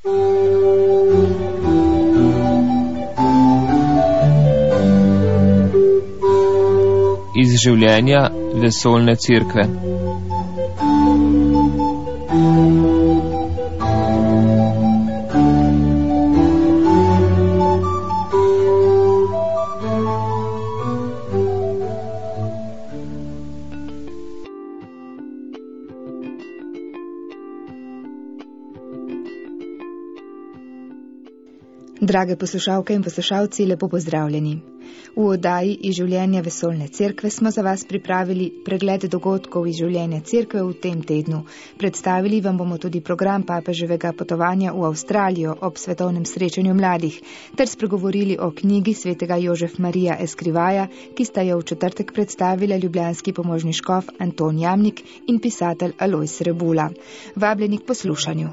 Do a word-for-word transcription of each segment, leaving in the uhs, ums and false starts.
Iz življenja vesoljne cerkve. Drage poslušalke in poslušalci, lepo pozdravljeni. V oddaji iz življenja vesoljne cerkve smo za vas pripravili pregled dogodkov iz življenja cerkve v tem tednu. Predstavili vam bomo tudi program papeževega potovanja v Avstralijo ob svetovnem srečanju mladih, ter spregovorili o knjigi svetega Jožef Marija Eskrivaja, ki sta jo v četrtek predstavila ljubljanski pomožni škof Anton Jamnik in pisatelj Alojz Rebula. Vabljeni k poslušanju.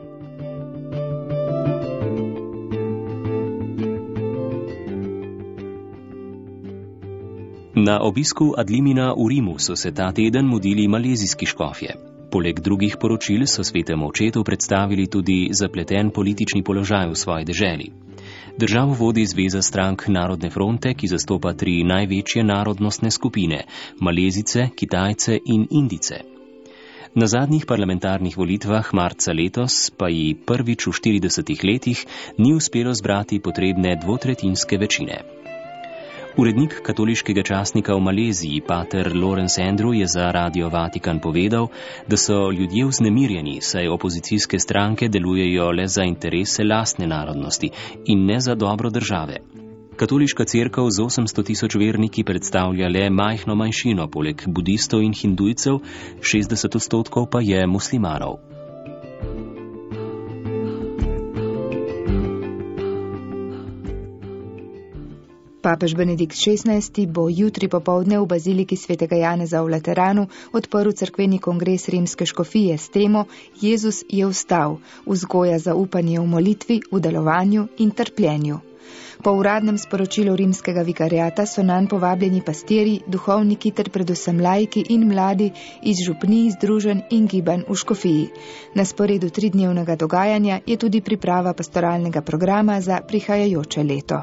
Na obisku Adlimina v Rimu so se ta teden mudili malezijski škofje. Poleg drugih poročil so svetemu očetu predstavili tudi zapleten politični položaj v svoji deželi. Državo vodi Zveza strank Narodne fronte, ki zastopa tri največje narodnostne skupine: Malezice, Kitajce in Indice. Na zadnjih parlamentarnih volitvah marca letos pa ji prvič v štiridesetih letih ni uspelo zbrati potrebne dvotretjinske večine. Urednik katoliškega časnika v Maleziji, pater Lawrence Andrew, je za Radio Vatikan povedal, da so ljudje vznemirjeni, saj opozicijske stranke delujejo le za interese lastne narodnosti in ne za dobro države. Katoliška cerkev z osemsto tisoč verniki predstavlja le majhno manjšino, poleg budistov in hindujcev, šestdeset odstotkov pa je muslimanov. Papež Benedikt šestnajsti bo jutri popoldne v baziliki svetega Janeza v Lateranu odprl cerkveni kongres rimske škofije s temo Jezus je vstal, vzgoja za upanje v molitvi, v delovanju in trpljenju. Po uradnem sporočilu rimskega vikariata so nanj povabljeni pastirji, duhovniki ter predvsem laiki in mladi iz župnij, združenj in gibanj v škofiji. Na sporedu tridnevnega dogajanja je tudi priprava pastoralnega programa za prihajajoče leto.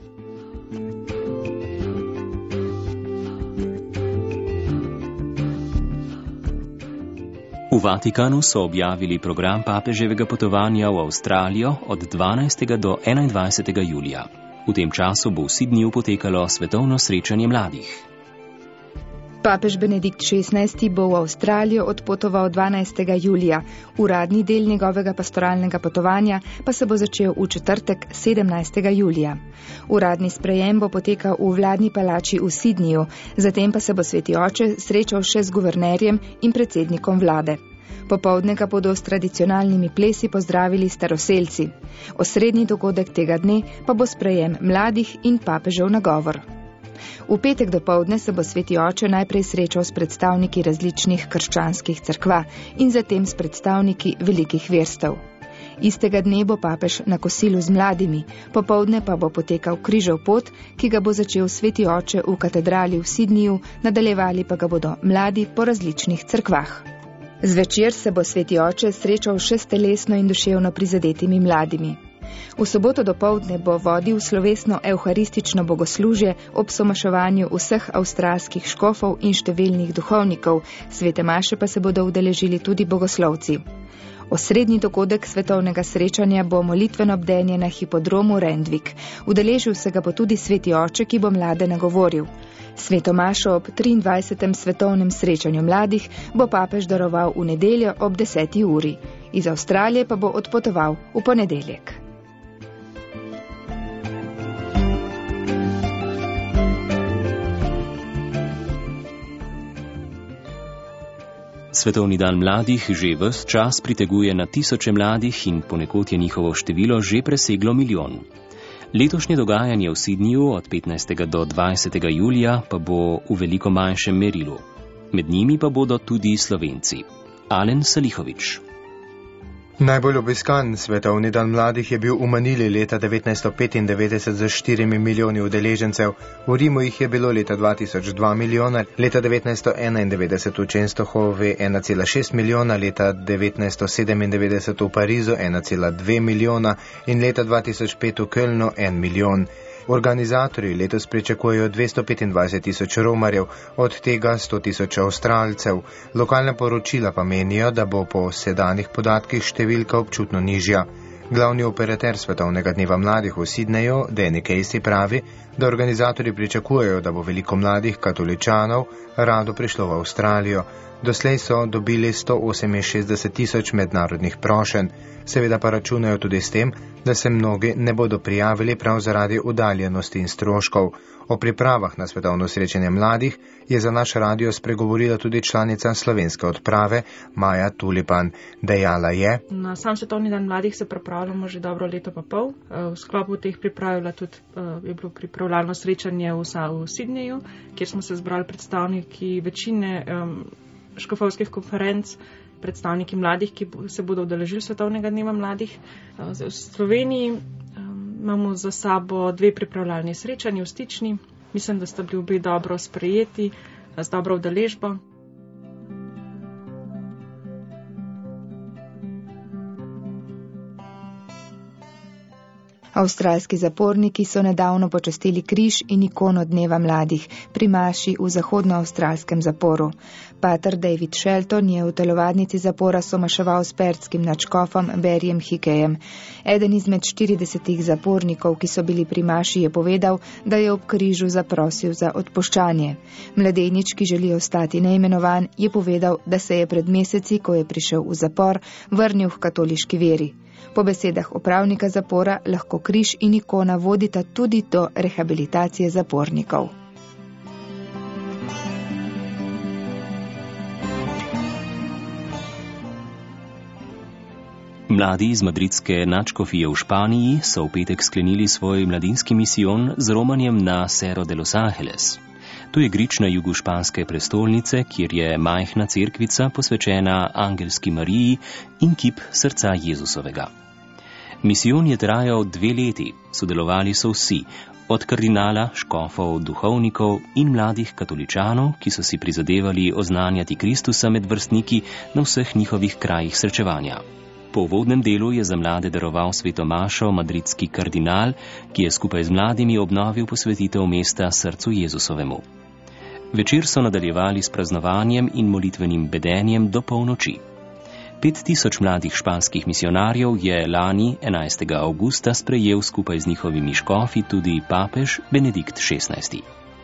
V Vatikanu so objavili program papeževega potovanja v Avstralijo od dvanajstega do enaindvajsetega julija. V tem času bo v Sydneyju potekalo svetovno srečanje mladih. Papež Benedikt šestnajsti bo v Avstralijo odpotoval dvanajstega julija. Uradni del njegovega pastoralnega potovanja pa se bo začel v četrtek sedemnajstega julija. Uradni sprejem bo potekal v vladni palači v Sydneyju, zatem pa se bo sveti oče srečal še z guvernerjem in predsednikom vlade. Popoldne ga bodo s tradicionalnimi plesi pozdravili staroselci. Osrednji dogodek tega dne pa bo sprejem mladih in papežev nagovor. V petek dopoldne se bo sveti oče najprej srečal s predstavniki različnih krščanskih cerkva in zatem s predstavniki velikih verstev. Istega dne bo papež na kosilu z mladimi, popoldne pa bo potekal križev pot, ki ga bo začel sveti oče v katedrali v Sydneyju, nadaljevali pa ga bodo mladi po različnih cerkvah. Zvečer se bo sveti oče srečal še s telesno in duševno prizadetimi mladimi. V soboto dopoldne bo vodil slovesno evharistično bogoslužje ob somaševanju vseh avstralskih škofov in številnih duhovnikov, svete maše pa se bodo udeležili tudi bogoslovci. Osrednji dogodek svetovnega srečanja bo molitveno bdenje na hipodromu Randwick. Udeležil se ga bo tudi sveti oče, ki bo mlade nagovoril. Sveto mašo ob triindvajsetem svetovnem srečanju mladih bo papež daroval v nedeljo ob deseti uri. Iz Avstralije pa bo odpotoval v ponedeljek. Svetovni dan mladih že ves čas priteguje na tisoče mladih in ponekod je njihovo število že preseglo milijon. Letošnje dogajanje v Sydneyju od petnajstega do dvajsetega julija pa bo v veliko manjšem merilu. Med njimi pa bodo tudi Slovenci. Alen Salihović. Najbolj obiskan svetovni dan mladih je bil v Manili leta devetnajststo petindevetdeset z štirimi milijoni udeležencev, v Rimu jih je bilo leta dva tisoč dva milijona, leta devetnajststo enaindevetdeset v Częstochowi ena cela šest milijona, leta devetnajststo sedemindevetdeset v Parizu ena cela dve milijona in leta dva tisoč pet v Kölnu en milijon. Organizatorji letos pričakujejo dvesto petindvajset tisoč romarjev, od tega sto tisoč Avstralcev. Lokalne poročila pa menijo, da bo po sedanjih podatkih številka občutno nižja. Glavni operater svetovnega dneva mladih v Sydneyju, Danny Casey, pravi, da organizatorji pričakujejo, da bo veliko mladih katoličanov rado prišlo v Avstralijo. Doslej so dobili sto oseminšestdeset tisoč mednarodnih prošenj. Seveda pa računajo tudi s tem, da se mnogi ne bodo prijavili prav zaradi udaljenosti in stroškov. O pripravah na svetovno srečanje mladih je za naš radio spregovorila tudi članica slovenske odprave Maja Tulipan. Dejala je: Na sam svetovni dan mladih se pripravljamo že dobro leto pa pol. V sklopu teh priprav tudi je bilo pripravljalno srečanje v, v Sydneyju, kjer smo se zbrali predstavniki večine um, škofovskih konferenc, predstavniki mladih, ki se bodo udeležili svetovnega dneva mladih. V Sloveniji um, imamo za sabo dve pripravljalni srečanji v Stični. Mislim, da sta bili obe dobro sprejeti, z dobro udeležbo. Avstralski zaporniki so nedavno počastili križ in ikono dneva mladih pri maši v zahodnoavstralskem zaporu. Pater David Shelton je v telovadnici zapora somaševal s pertskim nadškofom Barryjem Hickeyjem. Eden izmed štiridesetih zapornikov, ki so bili pri maši, je povedal, da je ob križu zaprosil za odpuščanje. Mladenič, ki želi ostati neimenovan, je povedal, da se je pred meseci, ko je prišel v zapor, vrnil k katoliški veri. Po besedah upravnika zapora lahko križ in ikona vodita tudi do rehabilitacije zapornikov. Mladi iz madridske nadškofije v Španiji so v petek sklenili svoj mladinski misijon z romanjem na Cerro de los Ángeles. To je grič na jugu španske prestolnice, kjer je majhna cerkvica posvečena Angelski Mariji in kip srca Jezusovega. Misijon je trajal dve leti, sodelovali so vsi, od kardinala, škofov, duhovnikov in mladih katoličanov, ki so si prizadevali oznanjati Kristusa med vrstniki na vseh njihovih krajih srečevanja. Po uvodnem delu je za mlade daroval sveto mašo madridski kardinal, ki je skupaj z mladimi obnovil posvetitev mesta srcu Jezusovemu. Večer so nadaljevali s praznovanjem in molitvenim bedenjem do polnoči. Pet tisoč mladih španskih misionarjev je lani enajstega avgusta sprejel skupaj z njihovimi škofi tudi papež Benedikt šestnajsti.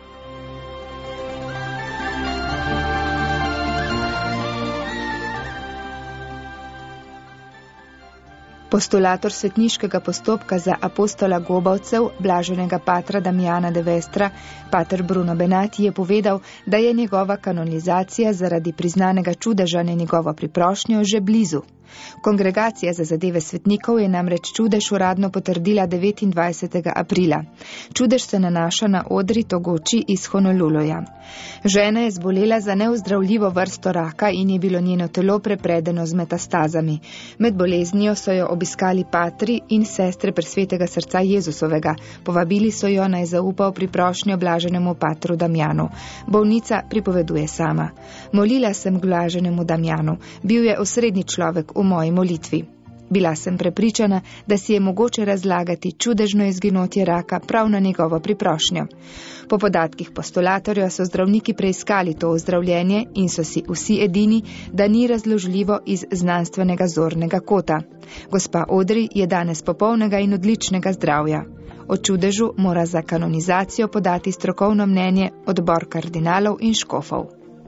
Postulator svetniškega postopka za apostola Gobavcev, blaženega patra Damjana de Vestra, pater Bruno Benati, je povedal, da je njegova kanonizacija zaradi priznanega čudeža na njegovo priprošnjo že blizu. Kongregacija za zadeve svetnikov je namreč čudež uradno potrdila devetindvajsetega aprila. Čudež se nanaša na Odri Togoči iz Honoluluja. Žena je zbolela za neozdravljivo vrsto raka in je bilo njeno telo prepredeno z metastazami. Med boleznijo so jo obiskali patri in sestre presvetega srca Jezusovega. Povabili so jo naj zaupa v priprošnjo blaženemu patru Damjanu. Bolnica pripoveduje sama. Molila sem k blaženemu Damjanu. Bil je osrednji človek v moji molitvi. Bila sem prepričana, da si je mogoče razlagati čudežno izginotje raka prav na njegovo priprošnjo. Po podatkih postulatorja so zdravniki preiskali to ozdravljenje in so si vsi edini, da ni razložljivo iz znanstvenega zornega kota. Gospa Odri je danes popolnega in odličnega zdravja. O čudežu mora za kanonizacijo podati strokovno mnenje odbor kardinalov in škofov.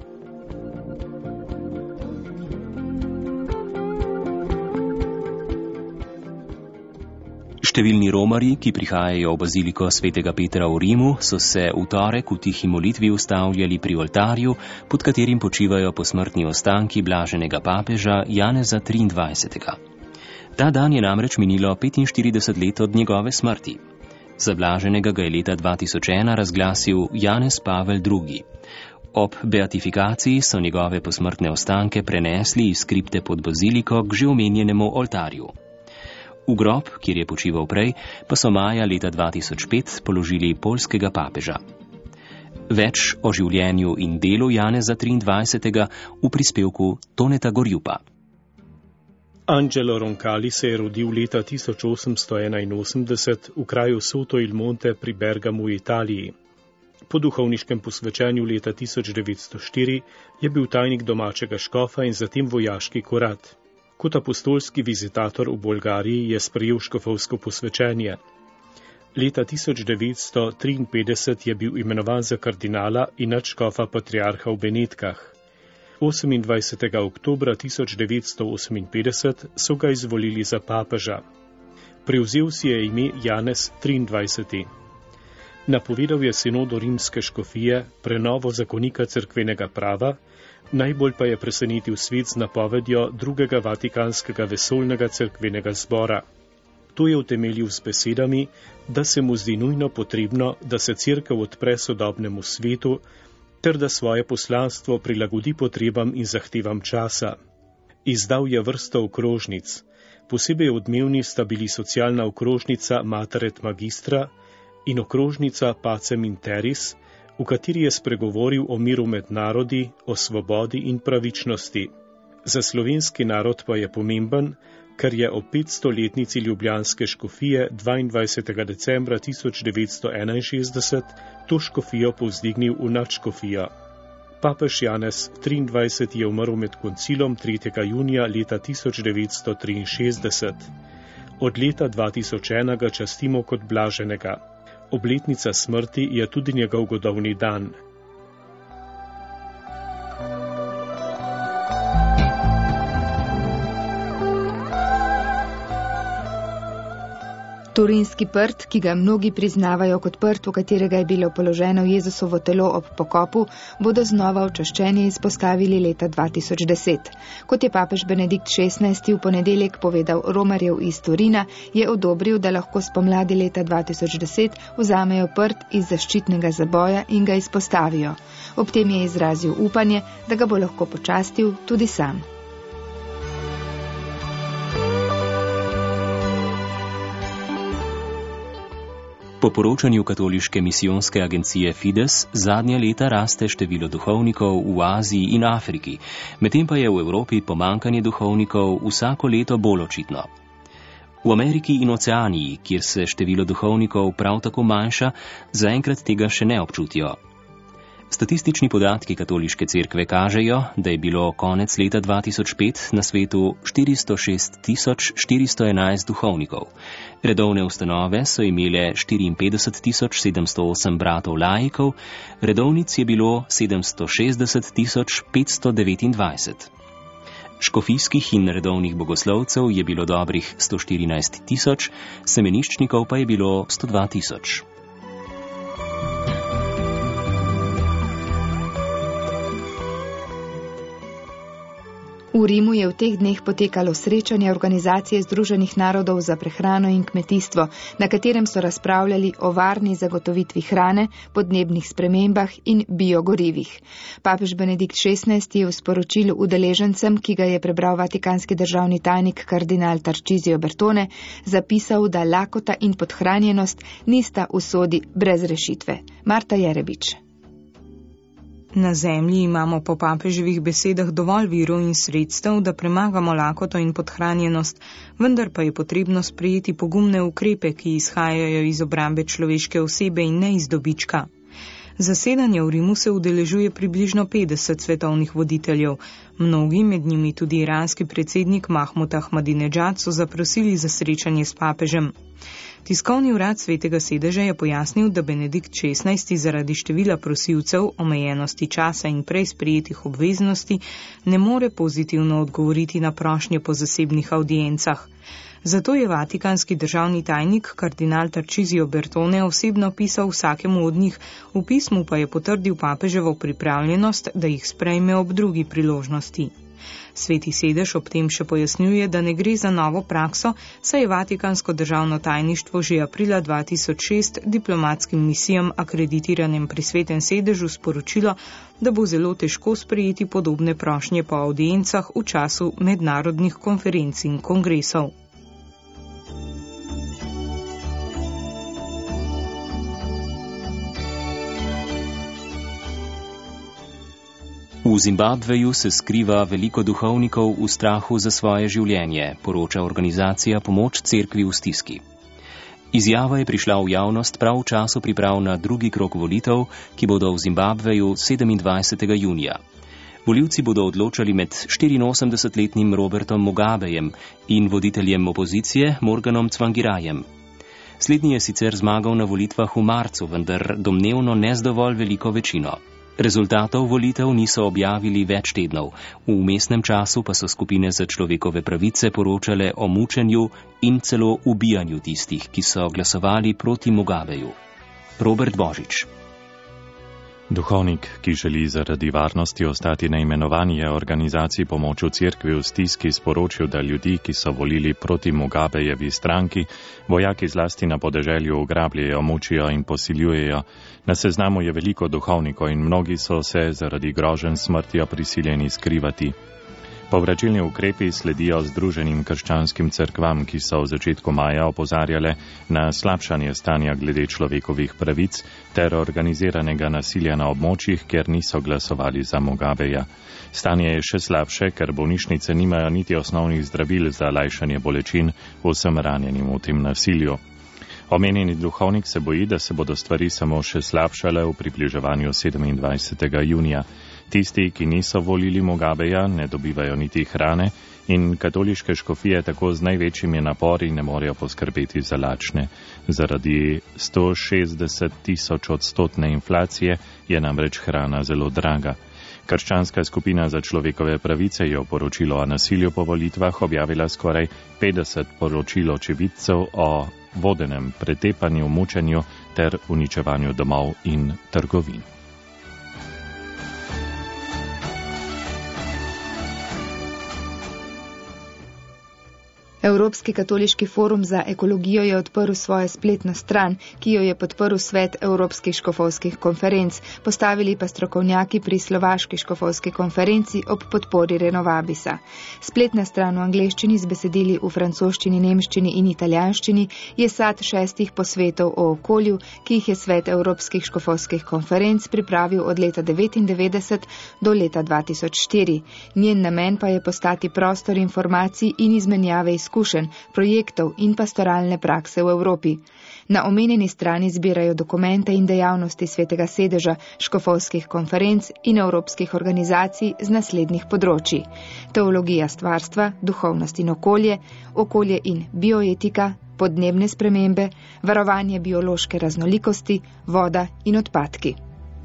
Številni romarji, ki prihajajo v baziliko svetega Petra v Rimu, so se v torek v tihi molitvi ustavljali pri oltarju, pod katerim počivajo posmrtni ostanki blaženega papeža Janeza triindvajsetega. Ta dan je namreč minilo petinštirideset let od njegove smrti. Za blaženega ga je leta dva tisoč ena razglasil Janez Pavel drugi. Ob beatifikaciji so njegove posmrtne ostanke prenesli iz kripte pod baziliko k že omenjenemu oltarju. V grob, kjer je počival prej, pa so maja leta dva tisoč pet položili poljskega papeža. Več o življenju in delu Janeza triindvajsetega v prispevku Toneta Gorjupa. Angelo Roncalli se je rodil leta tisoč osemsto enainosemdeset v kraju Soto il Monte pri Bergamu v Italiji. Po duhovniškem posvečenju leta tisoč devetsto štiri je bil tajnik domačega škofa in zatem vojaški kurat. Kot apostolski vizitator v Bolgariji je sprejel škofovsko posvečenje. Leta tisoč devetsto triinpetdeset je bil imenovan za kardinala in nadškofa patriarha v Benetkah. osemindvajsetega oktobra tisoč devetsto oseminpetdeset so ga izvolili za papeža. Prevzel si je ime Janez triindvajseti. Napovedal je sinodo rimske škofije, prenovo zakonika cerkvenega prava, najbolj pa je presenetil svet z napovedjo drugega vatikanskega vesoljnega cerkvenega zbora. To je utemeljil z besedami, da se mu zdi nujno potrebno, da se cerkev odpre sodobnemu svetu, ter da svoje poslanstvo prilagodi potrebam in zahtevam časa. Izdal je vrsto okrožnic. Posebej odmevni sta bili socialna okrožnica Mater et Magistra in okrožnica Pacem in Terris, v kateri je spregovoril o miru med narodi, o svobodi in pravičnosti. Za slovenski narod pa je pomemben, ker je ob petstoletnici ljubljanske škofije dvaindvajsetega decembra tisoč devetsto enainšestdeset to škofijo povzdignil v nadškofijo. Papež Janez triindvajseti je umrl med koncilom tretjega junija leta tisoč devetsto triinšestdeset. Od leta dva tisoč ena ga častimo kot blaženega. Obletnica smrti je tudi njegov godovni dan. Turinski prt, ki ga mnogi priznavajo kot prt, v katerega je bilo položeno Jezusovo telo ob pokopu, bodo znova v čaščenje izpostavili leta dva tisoč deset. Kot je papež Benedikt šestnajsti v ponedeljek povedal romarjev iz Turina, je odobril, da lahko spomladi leta dva tisoč deset vzamejo prt iz zaščitnega zaboja in ga izpostavijo. Ob tem je izrazil upanje, da ga bo lahko počastil tudi sam. Po poročanju katoliške misijonske agencije Fides zadnja leta raste število duhovnikov v Aziji in Afriki, medtem pa je v Evropi pomankanje duhovnikov vsako leto bolj očitno. V Ameriki in Oceaniji, kjer se število duhovnikov prav tako manjša, zaenkrat tega še ne občutijo. Statistični podatki katoliške cerkve kažejo, da je bilo konec leta dva tisoč pet na svetu štiristo šest tisoč štiristo enajst duhovnikov. Redovne ustanove so imele štiriinpetdeset tisoč sedemsto osem bratov laikov, redovnic je bilo sedemsto šestdeset tisoč petsto devetindvajset. Škofijskih in redovnih bogoslovcev je bilo dobrih sto štirinajst tisoč, semeniščnikov pa je bilo sto dva tisoč. V Rimu je v teh dneh potekalo srečanje Organizacije Združenih narodov za prehrano in kmetijstvo, na katerem so razpravljali o varni zagotovitvi hrane, podnebnih spremembah in biogorivih. Papež Benedikt šestnajsti je v sporočilu udeležencem, ki ga je prebral vatikanski državni tajnik kardinal Tarcisio Bertone, zapisal, da lakota in podhranjenost nista usodi brez rešitve. Marta Jerebič. Na zemlji imamo po papeževih besedah dovolj virov in sredstev, da premagamo lakoto in podhranjenost, vendar pa je potrebno sprejeti pogumne ukrepe, ki izhajajo iz obrambe človeške osebe in ne iz dobička. Zasedanje v Rimu se udeležuje približno petdeset svetovnih voditeljev. Mnogi, med njimi tudi iranski predsednik Mahmud Ahmadinedžad, so zaprosili za srečanje s papežem. Tiskovni urad Svetega sedeža je pojasnil, da Benedikt šestnajsti zaradi števila prosilcev, omejenosti časa in prej sprejetih obveznosti ne more pozitivno odgovoriti na prošnje po zasebnih audiencah. Zato je vatikanski državni tajnik kardinal Tarcisio Bertone osebno pisal vsakemu od njih, v pismu pa je potrdil papeževo pripravljenost, da jih sprejme ob drugi priložnosti. Sveti sedež ob tem še pojasnjuje, da ne gre za novo prakso, saj je Vatikansko državno tajništvo že aprila dva tisoč šest diplomatskim misijam akreditiranim pri Svetem sedežu sporočilo, da bo zelo težko sprejeti podobne prošnje po audiencah v času mednarodnih konferenc in kongresov. V Zimbabveju se skriva veliko duhovnikov v strahu za svoje življenje, poroča organizacija Pomoč cerkvi v stiski. Izjava je prišla v javnost prav v času priprav na drugi krog volitev, ki bodo v Zimbabveju sedemindvajsetega junija. Volivci bodo odločali med štiriinosemdesetletnim Robertom Mugabejem in voditeljem opozicije Morganom Tsvangirajem. Slednji je sicer zmagal na volitvah v marcu, vendar domnevno ne z dovolj veliko večino. Rezultatov volitev niso objavili več tednov, v vmesnem času pa so skupine za človekove pravice poročale o mučenju in celo ubijanju tistih, ki so glasovali proti Mugabeju. Robert Božič. Duhovnik, ki želi zaradi varnosti ostati neimenovan, je organizaciji Pomoč v cerkvi v stiski sporočil, da ljudi, ki so volili proti Mugabejevi stranki, vojaki zlasti na podeželju ugrabljajo, mučijo in posiljujejo. Na seznamu je veliko duhovnikov in mnogi so se zaradi groženj smrtjo prisiljeni skrivati. Povračilni ukrepi sledijo Združenim krščanskim cerkvam, ki so v začetku maja opozarjale na slabšanje stanja glede človekovih pravic ter organiziranega nasilja na območjih, kjer niso glasovali za Mugabeja. Stanje je še slabše, ker bolnišnice nimajo niti osnovnih zdravil za lajšanje bolečin vsem ranjenim v tem nasilju. Omenjeni duhovnik se boji, da se bodo stvari samo še slabšale v približevanju sedemindvajsetega junija. Tisti, ki niso volili Mugabeja, ne dobivajo niti hrane in katoliške škofije tako z največjimi napori ne morejo poskrbeti za lačne. Zaradi sto šestdeset tisoč odstotne inflacije je namreč hrana zelo draga. Krščanska skupina za človekove pravice je v poročilu o nasilju po volitvah objavila skoraj petdeset poročil očividcev o vodenem pretepanju, mučenju ter uničevanju domov in trgovin. Evropski katoliški forum za ekologijo je odprl svojo spletno stran, ki jo je podprl svet Evropskih škofovskih konferenc, postavili pa strokovnjaki pri Slovaški škofovski konferenci ob podpori Renovabisa. Spletna stran v angleščini z besedili v francoščini, nemščini in italijanščini je sad šestih posvetov o okolju, ki jih je svet Evropskih škofovskih konferenc pripravil od leta devetindevetdeset do leta dva tisoč štiri. Njen namen pa je postati prostor informacij in izmenjave izkušenj, projektov in pastoralne prakse v Evropi. Na omenjeni strani zbirajo dokumente in dejavnosti Svetega sedeža, škofovskih konferenc in evropskih organizacij z naslednjih področji: teologija stvarstva, duhovnost in okolje, okolje in bioetika, podnebne spremembe, varovanje biološke raznolikosti, voda in odpadki.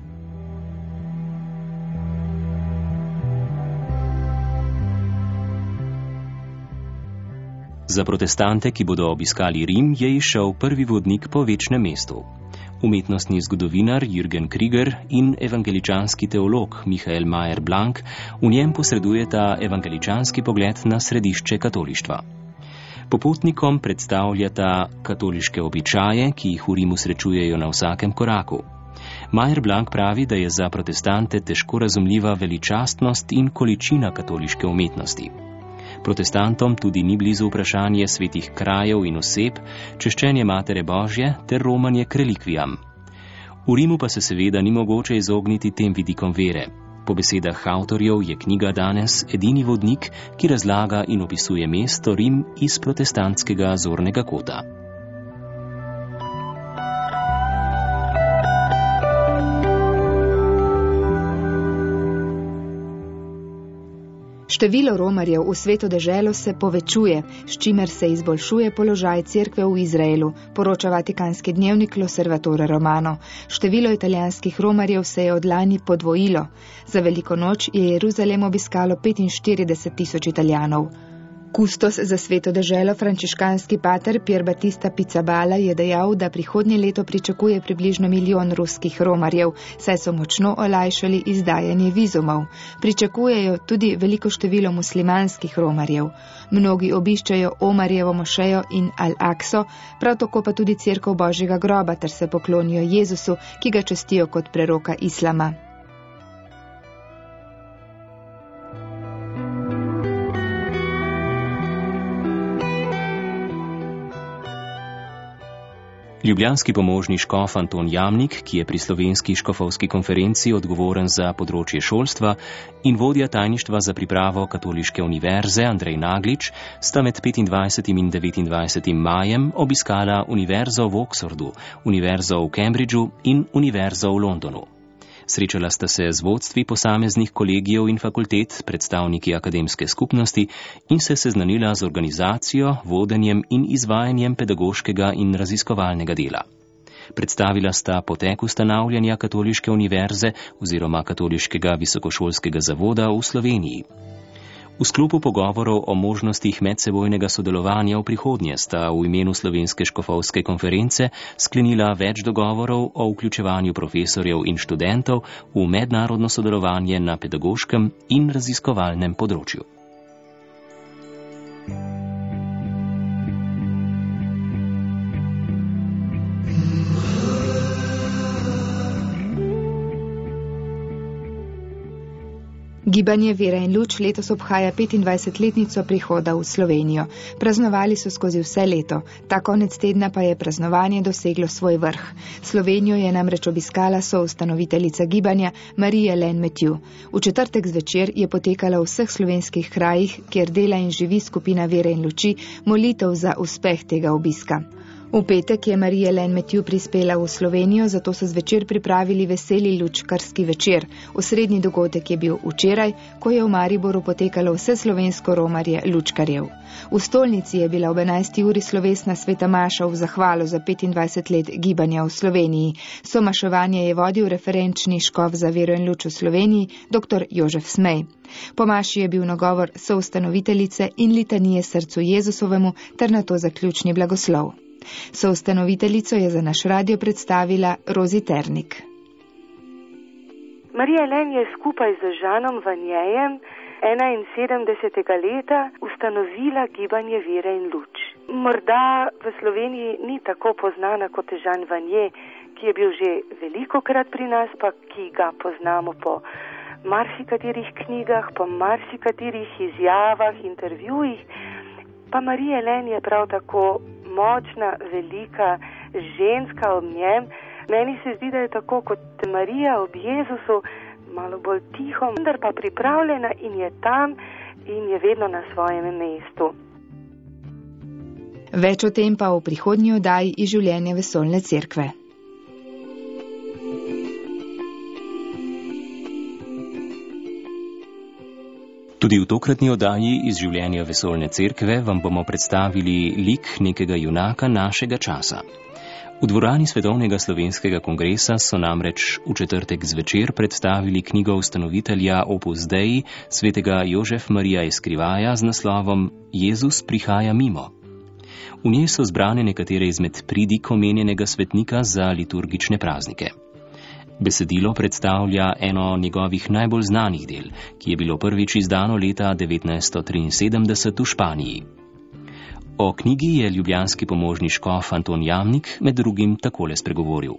Za protestante, ki bodo obiskali Rim, je izšel prvi vodnik po večnem mestu. Umetnostni zgodovinar Jürgen Krieger in evangeličanski teolog Michael Mayer-Blank v njem posredujeta evangeličanski pogled na središče katolištva. Popotnikom predstavljata katoliške običaje, ki jih v Rimu srečujejo na vsakem koraku. Mayer-Blank pravi, da je za protestante težko razumljiva veličastnost in količina katoliške umetnosti. Protestantom tudi ni blizu vprašanje svetih krajev in oseb, češčenje Matere Božje ter romanje k relikvijam. V Rimu pa se seveda ni mogoče izogniti tem vidikom vere. Po besedah avtorjev je knjiga danes edini vodnik, ki razlaga in opisuje mesto Rim iz protestantskega zornega kota. Število romarjev v sveto deželo se povečuje, s čimer se izboljšuje položaj cerkve v Izraelu, poroča vatikanski dnevnik L'Osservatore Romano. Število italijanskih romarjev se je od lani podvojilo. Za veliko noč je Jeruzalem obiskalo petinštirideset tisoč Italijanov. Kustos za Sveto deželo frančiškanski pater Pier Battista Pizzaballa je dejal, da prihodnje leto pričakuje približno milijon ruskih romarjev, saj so močno olajšali izdajanje vizumov. Pričakujejo tudi veliko število muslimanskih romarjev. Mnogi obiščajo Omarjevo mošejo in Al-Akso, prav tako pa tudi cerkev Božjega groba ter se poklonijo Jezusu, ki ga častijo kot preroka islama. Ljubljanski pomožni škof Anton Jamnik, ki je pri slovenski škofovski konferenci odgovoren za področje šolstva, in vodja tajništva za pripravo Katoliške univerze Andrej Naglič, sta med petindvajsetim in devetindvajsetim majem obiskala Univerzo v Oxfordu, Univerzo v Cambridgeu in Univerzo v Londonu. Srečala sta se z vodstvi posameznih kolegijev in fakultet, predstavniki akademske skupnosti in se seznanila z organizacijo, vodenjem in izvajanjem pedagoškega in raziskovalnega dela. Predstavila sta potek ustanavljanja Katoliške univerze oziroma Katoliškega visokošolskega zavoda v Sloveniji. V sklopu pogovorov o možnostih medsebojnega sodelovanja v prihodnje sta v imenu Slovenske škofovske konference sklenila več dogovorov o vključevanju profesorjev in študentov v mednarodno sodelovanje na pedagoškem in raziskovalnem področju. Gibanje Vera in luč letos obhaja petindvajsetletnico prihoda v Slovenijo. Praznovali so skozi vse leto, ta konec tedna pa je praznovanje doseglo svoj vrh. Slovenijo je namreč obiskala soustanoviteljica gibanja Marija Len Matthew. V četrtek zvečer je potekala v vseh slovenskih krajih, kjer dela in živi skupina Vere in luči, molitev za uspeh tega obiska. V petek je Marija Len Matthew prispela v Slovenijo, zato so zvečer pripravili veseli lučkarski večer. Osrednji dogodek je bil včeraj, ko je v Mariboru potekalo vse slovensko romarje lučkarjev. V stolnici je bila ob enajsti uri slovesna sveta maša v zahvalo za petindvajset let gibanja v Sloveniji. Somaševanje je vodil referenčni škof za Vero in luč v Sloveniji, dr. Jožef Smej. Po maši je bil nagovor soustanoviteljice in litanije srcu Jezusovemu ter nato zaključni blagoslov. Soustanoviteljico je za naš radio predstavila Rozi Ternik. Marija Len je skupaj z Žanom Vanjejem enainsedemdesetega leta ustanovila gibanje Vere in luč. Morda v Sloveniji ni tako poznana kot Žan Vanje, ki je bil že velikokrat pri nas, pa ki ga poznamo po marsikaterih knjigah, po marsikaterih izjavah, intervjujih. Pa Marija Len je prav tako močna, velika ženska ob njem. Meni se zdi, da je tako kot Marija ob Jezusu, malo bolj tiho, vendar pa pripravljena in je tam in je vedno na svojem mestu. Več o tem pa v prihodnji oddaji iz življenja Vesoljne cerkve. Tudi v tokratni oddaji iz življenja Vesoljne cerkve vam bomo predstavili lik nekega junaka našega časa. V dvorani Svetovnega slovenskega kongresa so namreč v četrtek zvečer predstavili knjigo ustanovitelja Opus Dei svetega Jožef Marija Eskrivaja z naslovom Jezus prihaja mimo. V njej so zbrane nekatere izmed pridig omenjenega svetnika za liturgične praznike. Besedilo predstavlja eno njegovih najbolj znanih del, ki je bilo prvič izdano leta devetnajststo triinsedemdeset v Španiji. O knjigi je ljubljanski pomožni škof Anton Jamnik med drugim takole spregovoril.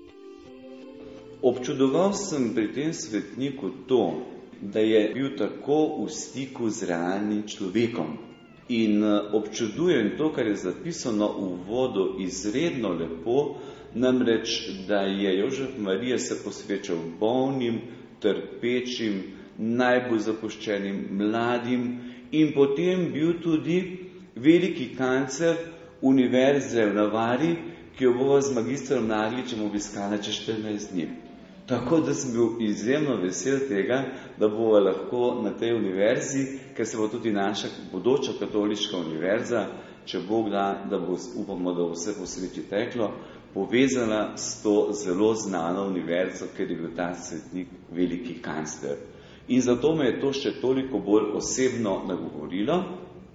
Občudoval sem pri tem svetniku to, da je bil tako v stiku z realnim človekom. In občudujem to, kar je zapisano v uvodu, izredno lepo, namreč, da je Jožef Marija se posvečal bolnim, trpečim, najbolj zapuščenim, mladim in potem bil tudi veliki kancler univerze v Navari, ki jo bova z magistrom Nagličem obiskala čez štirinajst dni. Tako da sem bil izjemno vesel tega, da bova lahko na tej univerzi, ker se bo tudi naša bodoča katoliška univerza, če Bog da, da bo, upamo, da bo vse po sreči teklo, povezana s to zelo znano univerzo, ker je bil ta svetnik veliki kancler. In zato me je to še toliko bolj osebno nagovorilo.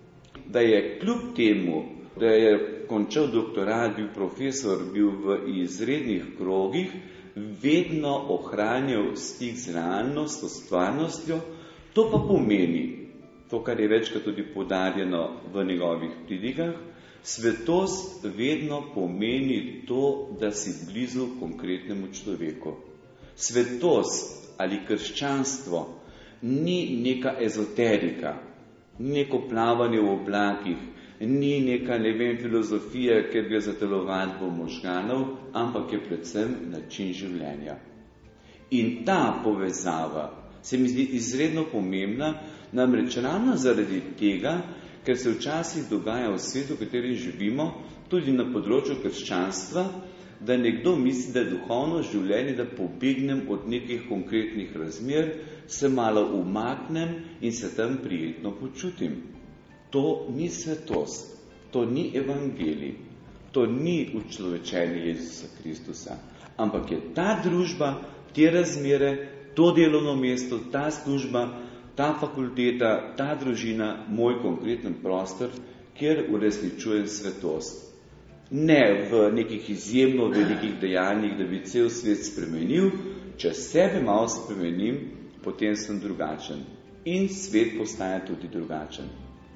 da je kljub temu, da je končal doktorat, bil profesor, bil v izrednih krogih, vedno ohranjal stik z realnostjo, stvarnostjo. To pa pomeni, to, kar je večkrat tudi poudarjeno v njegovih pridigah, svetost vedno pomeni to, da si blizu konkretnemu človeku. Svetost ali krščanstvo ni neka ezoterika, ni neko plavanje v oblakih, ni neka, ne vem, filozofija, ker gre za telovadbo možganov, ampak je predvsem način življenja. In ta povezava se mi zdi izredno pomembna, namreč ravno zaradi tega, ker se včasih dogaja v svetu, v katerem živimo, tudi na področju krščanstva, da nekdo misli, da je duhovno življenje, da pobegnem od nekih konkretnih razmer, se malo umaknem in se tam prijetno počutim. To ni svetost, to ni evangelij, to ni učlovečenje Jezusa Kristusa, ampak je ta družba, te razmere, to delovno mesto, ta služba, ta fakulteta, ta družina, moj konkreten prostor, kjer uresničujem svetost. Ne v nekih izjemno velikih dejanjih, da bi cel svet spremenil, če sebe malo spremenim, potem sem drugačen. In svet postaja tudi drugačen.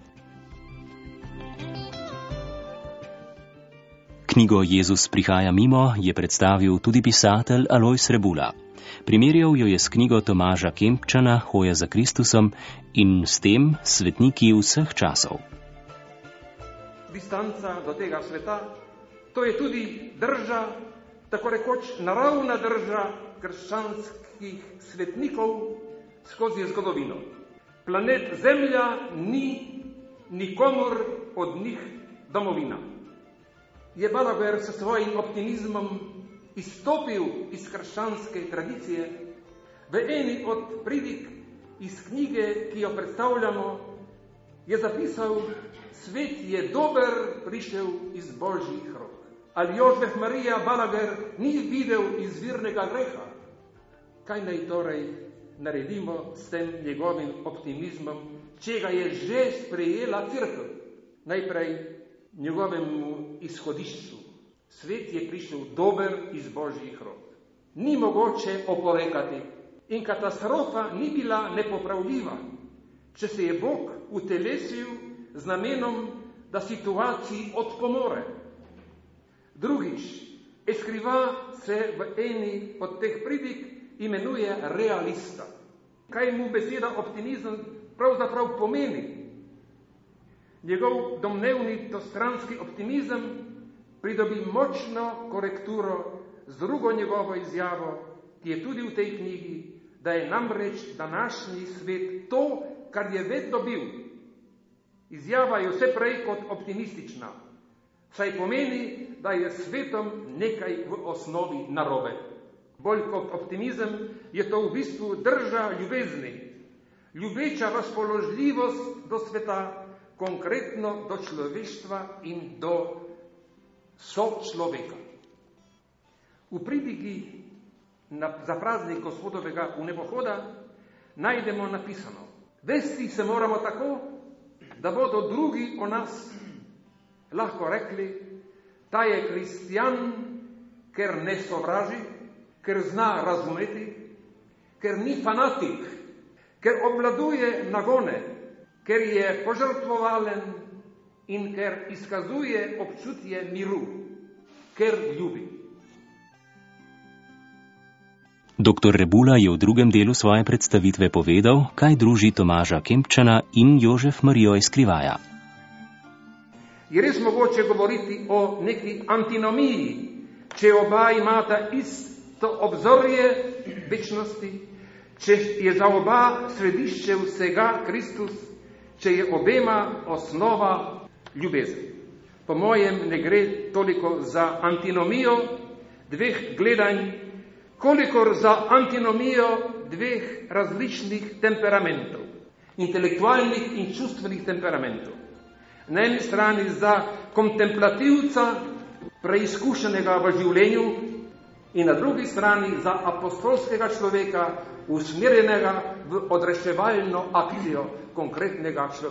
Knjigo Jezus prihaja mimo je predstavil tudi pisatelj Alojz Rebula. Primerjal jo je s knjigo Tomaža Kempčana Hoja za Kristusom in s tem svetniki vseh časov. Distanca do tega sveta, to je tudi drža, tako rekoč naravna drža krščanskih svetnikov skozi zgodovino. Planet Zemlja ni nikomor od njih domovina. Je Balaguer s svojim optimizmom izstopil iz krščanske tradicije. V eni od pridig iz knjige, ki jo predstavljamo, je zapisal: svet je dober prišel iz Božjih rok. Ali Jožef Marija Balaguer ni videl izvirnega greha? Kaj naj torej naredimo s tem njegovim optimizmom, če ga je že sprejela cerkev? Najprej njegovemu izhodišču. Svet je prišel dober iz Božjih rok. Ni mogoče oporekati in katastrofa ni bila nepopravljiva, če se je Bog utelesil z namenom, da situaciji odpomore. Drugič, Eskriva se v eni od teh pridig imenuje realista. Kaj mu beseda optimizem pravzaprav pomeni? Njegov domnevni dostranski optimizem pridobi močno korekturo z drugo njegovo izjavo, ki je tudi v tej knjigi, da je namreč današnji svet to, kar je vedno bil. Izjava je vse prej kot optimistična, saj pomeni, da je svetom nekaj v osnovi narobe. Bolj kot optimizem je to v bistvu drža ljubezni, ljubeča razpoložljivost do sveta, konkretno do človeštva in do sočloveka. V pridigi na, za praznik Gospodovega vnebohoda najdemo napisano: vesti se moramo tako, da bodo drugi o nas lahko rekli, ta je kristjan, ker ne sovraži, ker zna razumeti, ker ni fanatik, ker obvladuje nagone, ker je požrtvovalen in ker izkazuje občutje miru, ker ljubi. Doktor Rebula je v drugem delu svoje predstavitve povedal, kaj druži Tomaža Kempčana in Jožef Marijo Eskrivaja. Je res mogoče govoriti o neki antinomiji, če oba imata isto obzorje večnosti, če je za oba središče vsega Kristus, če je obema osnova ljubezen. Po mojem ne gre toliko za antinomijo dveh gledanj, kolikor za antinomijo dveh različnih temperamentov, intelektualnih in čustvenih temperamentov. Na eni strani za kontemplativca, preizkušenega v življenju, in na drugi strani za apostolskega človeka, usmerjenega v odreševalno akcijo konkretnega človeka.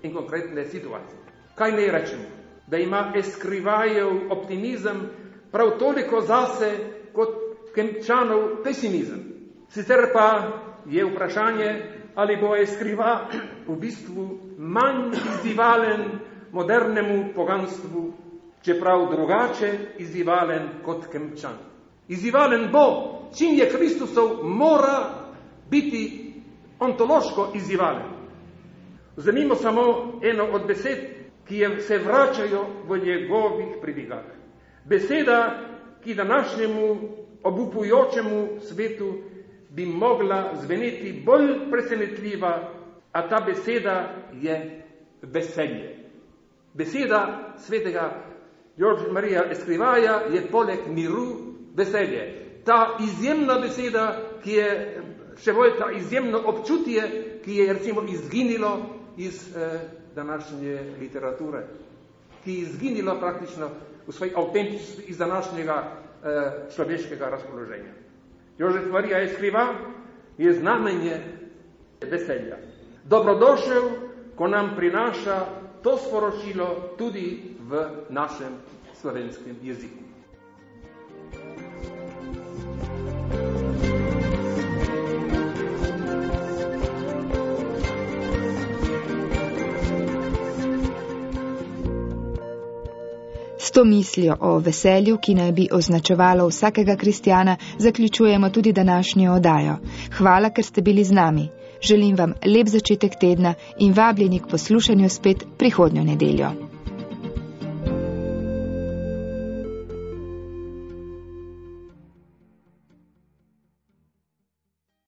in konkretne situacije. Kaj ne rečemo? Da ima Eskrivajev optimizem prav toliko zase kot Kempčanov pesimizem. Sicer pa je vprašanje, ali bo Eskriva v bistvu manj izzivalen modernemu poganstvu, čeprav drugače izzivalen kot Kempčan. Izzivalen bo, čim je Kristusov, mora biti ontološko izzivalen. Vzemimo samo eno od besed, ki je, se vračajo v njegovih pridigah. Beseda, ki današnjemu obupujočemu svetu bi mogla zveneti bolj presenetljiva, a ta beseda je veselje. Beseda svetega George Maria Escrivaja je poleg miru veselje. Ta izjemna beseda, ki je še bolj ta izjemno občutje, ki je recimo izginilo iz eh, današnje literature, ki je izginilo praktično v svoji avtentičnosti iz današnjega eh, človeškega razpoloženja. Jozef Marija Escriva je znamenje veselja. Dobrodošel, ko nam prinaša to sporočilo tudi v našem slovenskem jeziku. S to mislijo o veselju, ki naj bi označevalo vsakega kristjana, zaključujemo tudi današnjo oddajo. Hvala, ker ste bili z nami. Želim vam lep začetek tedna in vabljeni k poslušanju spet prihodnjo nedeljo.